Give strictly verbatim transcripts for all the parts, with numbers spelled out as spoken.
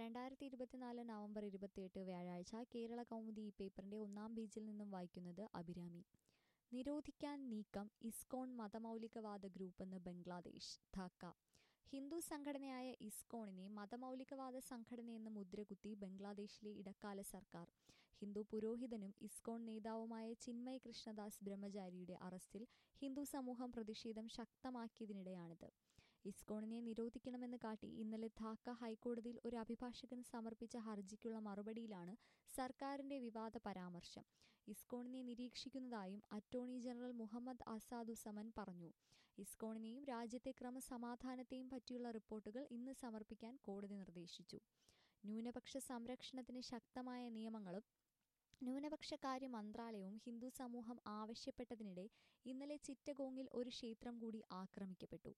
രണ്ടായിരത്തി ഇരുപത്തിനാല് നവംബർ ഇരുപത്തിയെട്ട് വ്യാഴാഴ്ച കേരള കൗമുദി ഈ പേപ്പറിന്റെ ഒന്നാം പേജിൽ നിന്നും വായിക്കുന്നത് അഭിരാമി. നിരോധിക്കാൻ നീക്കം ഇസ്കോൺ മതമൗലികവാദ ഗ്രൂപ്പെന്ന് ബംഗ്ലാദേശ്. ധാക്ക. ഹിന്ദു സംഘടനയായ ഇസ്കോണിനെ മതമൗലികവാദ സംഘടനയെന്ന് മുദ്രകുത്തി ബംഗ്ലാദേശിലെ ഇടക്കാല സർക്കാർ. ഹിന്ദു പുരോഹിതനും ഇസ്കോൺ നേതാവുമായ ചിന്മയ് കൃഷ്ണദാസ് ബ്രഹ്മചാരിയുടെ അറസ്റ്റിൽ ഹിന്ദു സമൂഹം പ്രതിഷേധം ശക്തമാക്കിയതിനിടെയാണിത്. ഇസ്കോണിനെ നിരോധിക്കണമെന്ന് കാട്ടി ഇന്നലെ ധാക്ക ഹൈക്കോടതിയിൽ ഒരു അഭിഭാഷകൻ സമർപ്പിച്ച ഹർജിക്കുള്ള മറുപടിയിലാണ് സർക്കാരിന്റെ വിവാദ പരാമർശം. ഇസ്കോണിനെ നിരീക്ഷിക്കുന്നതായും അറ്റോർണി ജനറൽ മുഹമ്മദ് അസാദുസമൻ പറഞ്ഞു. ഇസ്കോണിനെയും രാജ്യത്തെ ക്രമസമാധാനത്തെയും പറ്റിയുള്ള റിപ്പോർട്ടുകൾ ഇന്ന് സമർപ്പിക്കാൻ കോടതി നിർദ്ദേശിച്ചു. ന്യൂനപക്ഷ സംരക്ഷണത്തിന് ശക്തമായ നിയമങ്ങളും ന്യൂനപക്ഷകാര്യ മന്ത്രാലയവും ഹിന്ദു സമൂഹം ആവശ്യപ്പെട്ടതിനിടെ ഇന്നലെ ചിറ്റഗോങ്ങിൽ ഒരു ക്ഷേത്രം കൂടി ആക്രമിക്കപ്പെട്ടു.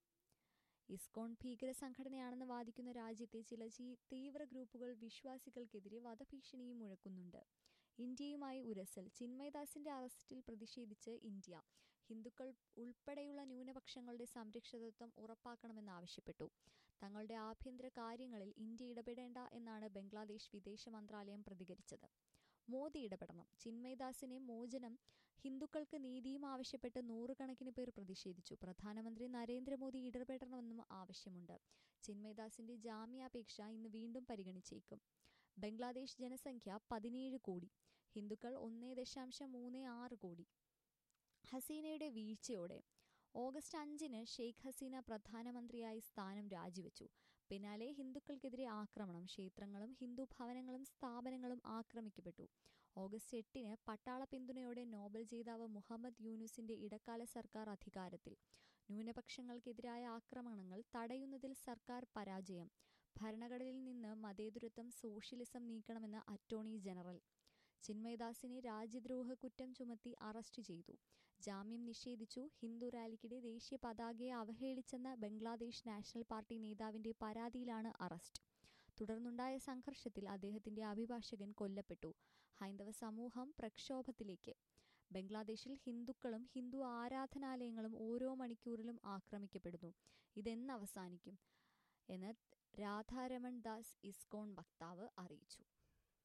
ഇസ്കോൺ ഭീകര സംഘടനയാണെന്ന് വാദിക്കുന്ന രാജ്യത്തെ ചില തീവ്ര ഗ്രൂപ്പുകൾ വിശ്വാസികൾക്കെതിരെ വധഭീഷണിയും മുഴക്കുന്നുണ്ട്. ഇന്ത്യയുമായി ഉരസൽ. ചിന്മയ്ദാസിന്റെ അറസ്റ്റിൽ പ്രതിഷേധിച്ച് ഇന്ത്യ ഹിന്ദുക്കൾ ഉൾപ്പെടെയുള്ള ന്യൂനപക്ഷങ്ങളുടെ സംരക്ഷിതത്വം ഉറപ്പാക്കണമെന്നാവശ്യപ്പെട്ടു. തങ്ങളുടെ ആഭ്യന്തര കാര്യങ്ങളിൽ ഇന്ത്യ ഇടപെടേണ്ട എന്നാണ് ബംഗ്ലാദേശ് വിദേശ മന്ത്രാലയം പ്രതികരിച്ചത്. മോദി ഇടപെടണം. ചിന്മയ്ദാസിനെ മോചനം ഹിന്ദുക്കൾക്ക് നീതിയും ആവശ്യപ്പെട്ട് നൂറുകണക്കിന് പേർ പ്രതിഷേധിച്ചു. പ്രധാനമന്ത്രി നരേന്ദ്രമോദി ഇടപെടണമെന്നും ആവശ്യമുണ്ട്. ചിന്മയ്ദാസിന്റെ ജാമ്യാപേക്ഷ ഇന്ന് വീണ്ടും പരിഗണിച്ചേക്കും. ബംഗ്ലാദേശ് ജനസംഖ്യ പതിനേഴ് കോടി. ഹിന്ദുക്കൾ ഒന്നേ ദശാംശം മൂന്ന് ആറ് കോടി. ഹസീനയുടെ വീഴ്ചയോടെ ഓഗസ്റ്റ് അഞ്ചിന് ഷെയ്ഖ് ഹസീന പ്രധാനമന്ത്രിയായി സ്ഥാനം രാജിവെച്ചു. പിന്നാലെ ഹിന്ദുക്കൾക്കെതിരെ ആക്രമണം. ക്ഷേത്രങ്ങളും ഹിന്ദു ഭവനങ്ങളും സ്ഥാപനങ്ങളും ആക്രമിക്കപ്പെട്ടു. ഓഗസ്റ്റ് എട്ടിന് പട്ടാള പിന്തുണയോടെ നോബൽ ജേതാവ് മുഹമ്മദ് യൂനുസിന്റെ ഇടക്കാല സർക്കാർ അധികാരത്തിൽ. ന്യൂനപക്ഷങ്ങൾക്കെതിരായ ആക്രമണങ്ങൾ തടയുന്നതിൽ സർക്കാർ പരാജയം. ഭരണഘടനയിൽ നിന്ന് മതേതരത്വം സോഷ്യലിസം നീക്കണമെന്ന് അറ്റോർണി ജനറൽ. ചിന്മയ്ദാസിനെ രാജ്യദ്രോഹ കുറ്റം ചുമത്തി അറസ്റ്റ് ചെയ്തു. ജാമ്യം നിഷേധിച്ചു. ഹിന്ദു റാലിക്കിടെ ദേശീയ പതാകയെ അവഹേളിച്ചെന്ന ബംഗ്ലാദേശ് നാഷണൽ പാർട്ടി നേതാവിന്റെ പരാതിയിലാണ് അറസ്റ്റ്. തുടർന്നുണ്ടായ സംഘർഷത്തിൽ അദ്ദേഹത്തിന്റെ അഭിഭാഷകൻ കൊല്ലപ്പെട്ടു. ഹൈന്ദവ സമൂഹം പ്രക്ഷോഭത്തിലേക്ക്. ബംഗ്ലാദേശിൽ ഹിന്ദുക്കളും ഹിന്ദു ആരാധനാലയങ്ങളും ഓരോ മണിക്കൂറിലും ആക്രമിക്കപ്പെടുന്നു. ഇതെന്ന് അവസാനിക്കും എന്ന് രാധാരമൺ ദാസ് ഇസ്കോൺ വക്താവ് അറിയിച്ചു.